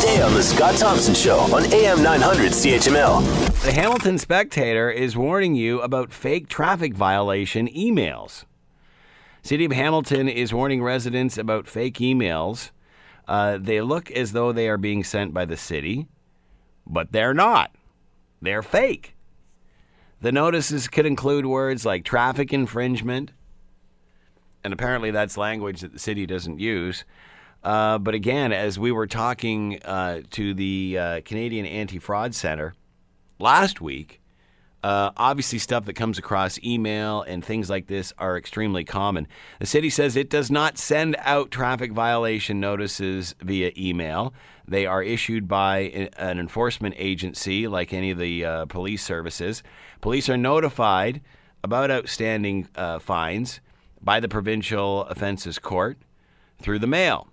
Today on The Scott Thompson Show on AM 900 CHML. The Hamilton Spectator is warning you about fake traffic violation emails. City of Hamilton is warning residents about fake emails. They look as though they are being sent by the city, but they're not. They're fake. The notices could include words like traffic infringement, and apparently that's language that the city doesn't use. But again, as we were talking to the Canadian Anti-Fraud Centre last week, obviously stuff that comes across email and things like this are extremely common. The city says it does not send out traffic violation notices via email. They are issued by an enforcement agency like any of the police services. Police are notified about outstanding fines by the Provincial Offences Court through the mail,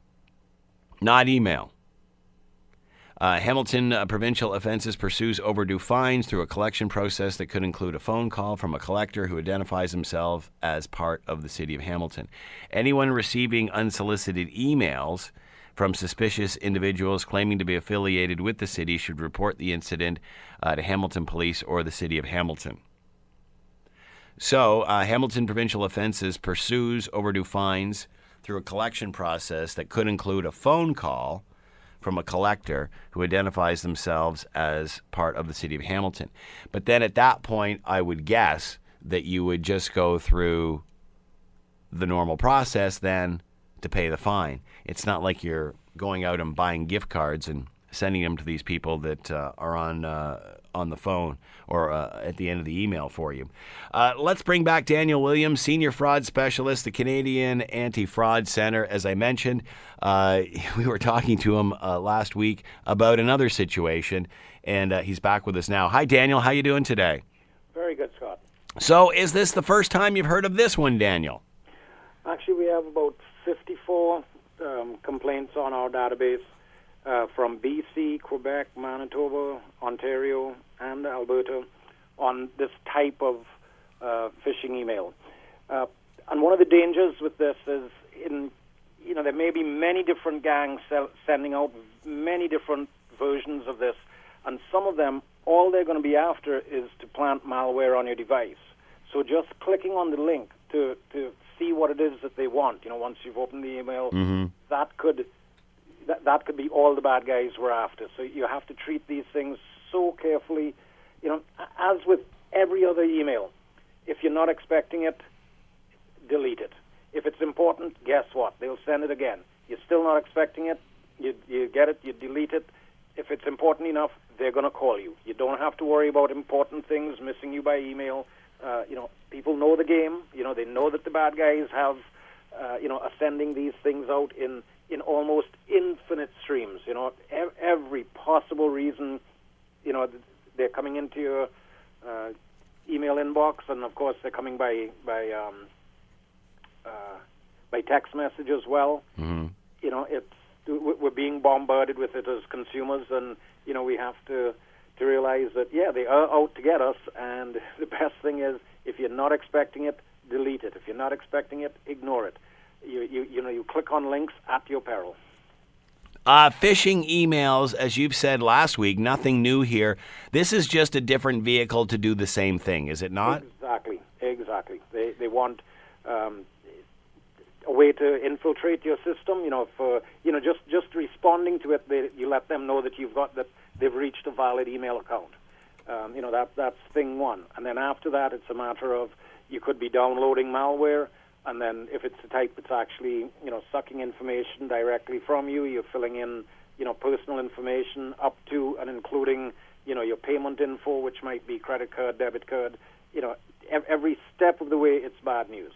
not email. Hamilton Provincial Offences pursues overdue fines through a collection process that could include a phone call from a collector who identifies himself as part of the City of Hamilton. Anyone receiving unsolicited emails from suspicious individuals claiming to be affiliated with the city should report the incident to Hamilton Police or the City of Hamilton. So, Hamilton Provincial Offences pursues overdue fines through a collection process that could include a phone call from a collector who identifies themselves as part of the City of Hamilton. But then at that point, I would guess that you would just go through the normal process then to pay the fine. It's not like you're going out and buying gift cards and sending them to these people that are on the phone or at the end of the email for you. Let's bring back Daniel Williams, Senior Fraud Specialist, the Canadian Anti-Fraud Centre. As I mentioned, we were talking to him last week about another situation, and he's back with us now. Hi, Daniel. How you doing today? Very good, Scott. So is this the first time you've heard of this one, Daniel? Actually, we have about 54 complaints on our database from BC, Quebec, Manitoba, Ontario, and Alberta on this type of phishing email. And one of the dangers with this is, there may be many different gangs sending out many different versions of this, and some of them, all they're going to be after is to plant malware on your device. So just clicking on the link to see what it is that they want, once you've opened the email, that could be all the bad guys were after. So you have to treat these things so carefully. As with every other email, if you're not expecting it, delete it. If it's important, guess what? They'll send it again. You're still not expecting it, you get it, you delete it. If it's important enough, they're going to call you. You don't have to worry about important things missing you by email. People know the game. They know that the bad guys have, are sending these things out in almost infinite streams. Every possible reason, they're coming into your email inbox, and of course they're coming by text message as well. We're being bombarded with it as consumers, and we have to realize that they are out to get us. And the best thing is, if you're not expecting it, delete it. If you're not expecting it, ignore it. You click on links at your peril. Phishing emails, as you've said last week, nothing new here. This is just a different vehicle to do the same thing, is it not? Exactly. They want a way to infiltrate your system. Just responding to it, you let them know that that they've reached a valid email account. That's thing one. And then after that, it's a matter of you could be downloading malware. And then if it's the type that's actually, sucking information directly from you, you're filling in, personal information up to and including, your payment info, which might be credit card, debit card. Every step of the way, it's bad news.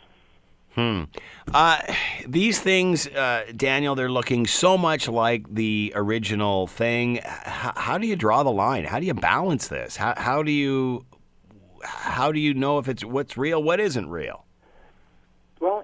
These things, Daniel, they're looking so much like the original thing. How do you draw the line? How do you balance this? How do you know if it's what's real, what isn't real? Well,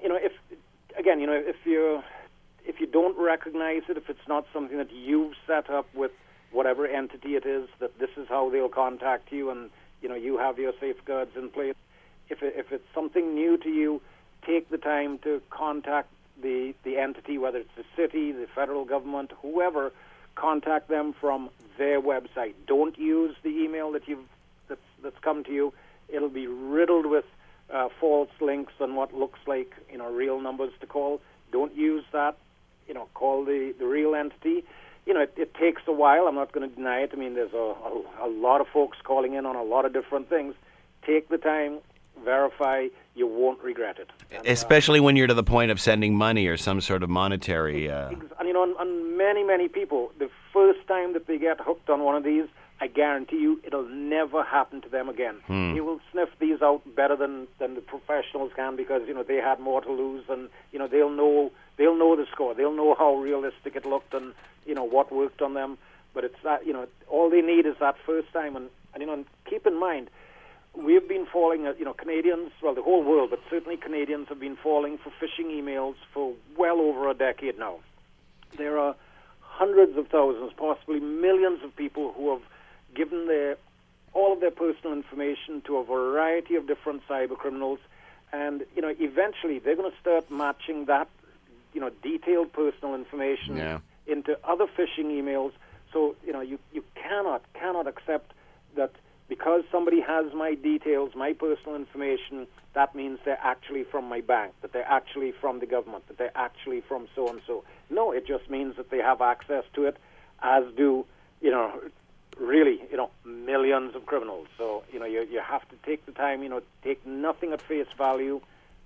if you don't recognize it, if it's not something that you've set up with whatever entity it is, that this is how they'll contact you, and you have your safeguards in place. If it's something new to you, take the time to contact the entity, whether it's the city, the federal government, whoever. contact them from their website. Don't use the email that's come to you. It'll be riddled with false links and what looks like real numbers to call. Don't use that. Call the real entity. It takes a while. I'm not going to deny it. I mean, there's a lot of folks calling in on a lot of different things. Take the time, verify. You won't regret it. And, especially when you're to the point of sending money or some sort of monetary... And, on many people, the first time that they get hooked on one of these, I guarantee you it'll never happen to them again. They will sniff these out better than the professionals can because, they had more to lose and, they'll know the score. They'll know how realistic it looked and, what worked on them. But it's that, all they need is that first time. And keep in mind, we've been falling, Canadians, well, the whole world, but certainly Canadians have been falling for phishing emails for well over a decade now. There are hundreds of thousands, possibly millions of people who have given all of their personal information to a variety of different cyber criminals, and eventually they're going to start matching that detailed personal information into other phishing emails. So you cannot accept that because somebody has my details, my personal information, that means they're actually from my bank, that they're actually from the government, that they're actually from so and so. No, it just means that they have access to it, as do really, millions of criminals. So, you have to take the time, take nothing at face value.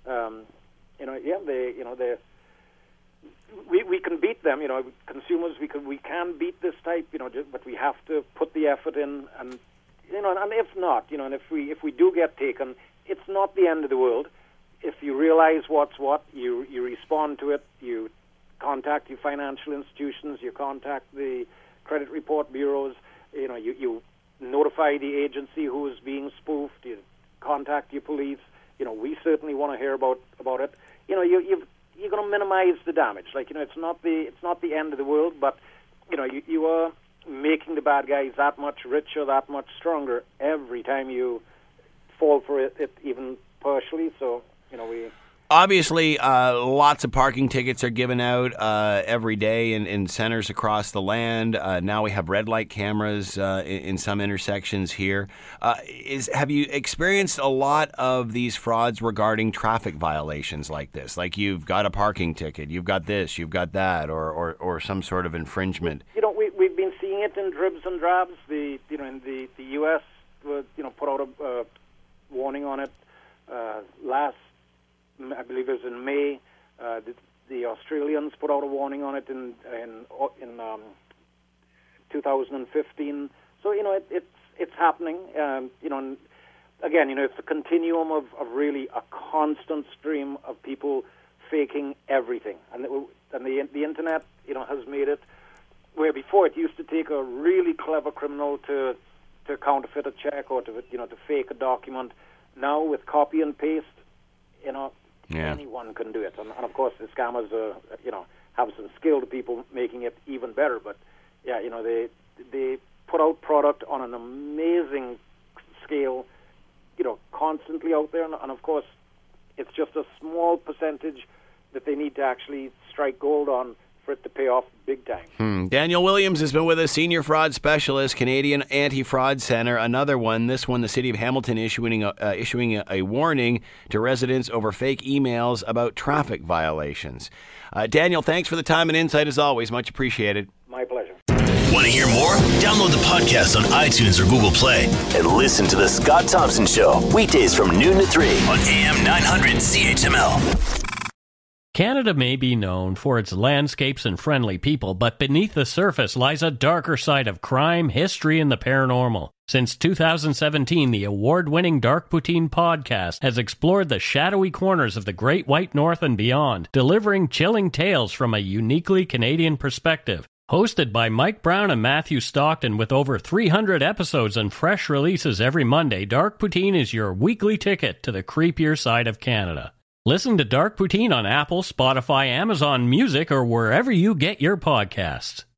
We can beat them, consumers, we can beat this type, but we have to put the effort in, and if not, and if we do get taken, it's not the end of the world. If you realize what's what, you respond to it, you contact your financial institutions, you contact the credit report bureaus, you notify the agency who is being spoofed, you contact your police. We certainly want to hear about it. You're going to minimize the damage. It's not the end of the world, but you are making the bad guys that much richer, that much stronger every time you fall for it even partially. So we. Obviously, lots of parking tickets are given out every day in centers across the land. Now we have red light cameras in some intersections here. Have you experienced a lot of these frauds regarding traffic violations like this? Like you've got a parking ticket, you've got this, you've got that, or some sort of infringement? We've been seeing it in dribs and drabs. In the U.S. put out a warning on it last. I believe it was in May. The Australians put out a warning on it in 2015. So it's happening. And again, it's a continuum of really a constant stream of people faking everything, and the internet has made it where before it used to take a really clever criminal to counterfeit a check or to fake a document. Now with copy and paste, anyone can do it, and of course the scammers have some skilled people making it even better. But they put out product on an amazing scale, constantly out there, and of course it's just a small percentage that they need to actually strike gold on for it to pay off big time. Daniel Williams has been with us, Senior Fraud Specialist, Canadian Anti-Fraud Centre. Another one, this one, the City of Hamilton issuing a warning to residents over fake emails about traffic violations. Daniel, thanks for the time and insight as always. Much appreciated. My pleasure. Want to hear more? Download the podcast on iTunes or Google Play and listen to The Scott Thompson Show, weekdays from noon to 3 on AM 900 CHML. Canada may be known for its landscapes and friendly people, but beneath the surface lies a darker side of crime, history, and the paranormal. Since 2017, the award-winning Dark Poutine podcast has explored the shadowy corners of the Great White North and beyond, delivering chilling tales from a uniquely Canadian perspective. Hosted by Mike Brown and Matthew Stockton with over 300 episodes and fresh releases every Monday, Dark Poutine is your weekly ticket to the creepier side of Canada. Listen to Dark Poutine on Apple, Spotify, Amazon Music, or wherever you get your podcasts.